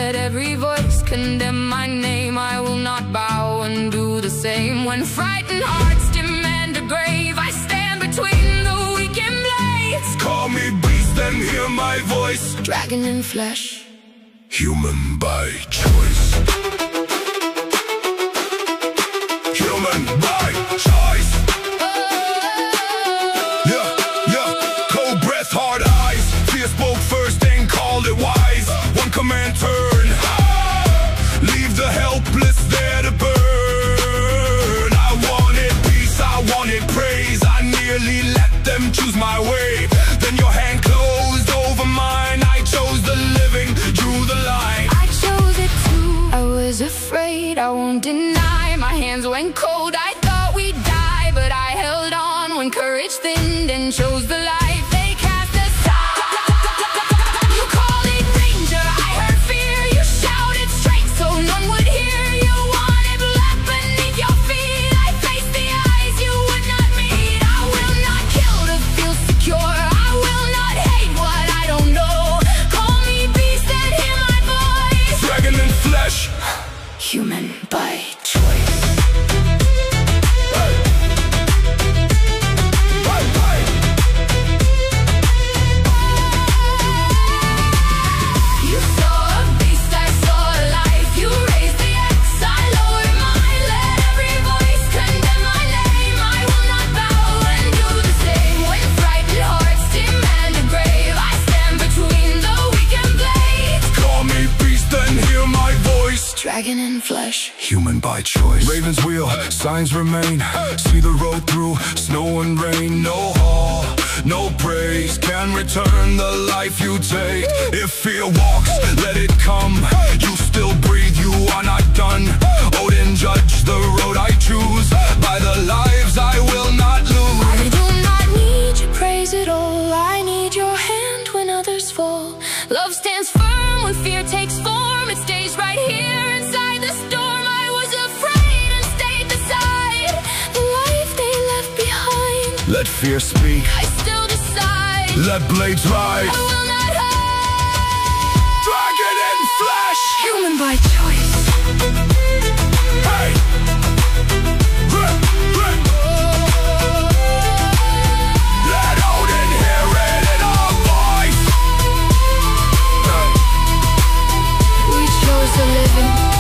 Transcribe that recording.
let every voice condemn my name. I will not bow and do the same. When frightened hearts demand a grave, I stand between the weak and blades. Call me beast and hear my voice. Dragon in flesh, human by choice. Human by choice. Cold breath, hard eyes. Fear spoke first and called it wise. One command, turn. Leave the helpless there to burn. I wanted peace, I wanted praise. I nearly let them choose my way. Then your hand closed over mine. I chose the living, drew the line. I chose it too. I was afraid, I won't deny. My hands went cold, I thought we'd die. But I held on when courage thinned and chose the life they cast aside. You called it danger, I heard fear. You shouted straight so none would hear. You wanted blood beneath your feet. I faced the eyes you would not meet. I will not kill to feel secure. I will not hate what I don't know. Call me beast and hear my voice. Dragon in flesh, human by choice. You saw a beast, I saw a life. You raised the axe, I lowered mine. Let every voice condemn my name. I will not bow and do the same. When frightened hearts demand a grave, I stand between the weak and blades. call me beast and hear my voice. Dragon in flesh, human by choice. Raven's wheel, signs remain. See the road through snow and rain. No hall, no praise can return the life you take. If fear walks, let it come. You still breathe, you are not done. Odin judge the road I choose. By the lives I will not lose. I do not need your praise at all. I need your hand when others fall. Love stands firm when fear takes form. It stays right here inside the storm. I was afraid and stayed beside the life they left behind. Let fear speak, I still decide. let blades rise. I will not hide. Dragon in flesh, Human by choice. hey. Let Odin hear it in our voice. We chose the living.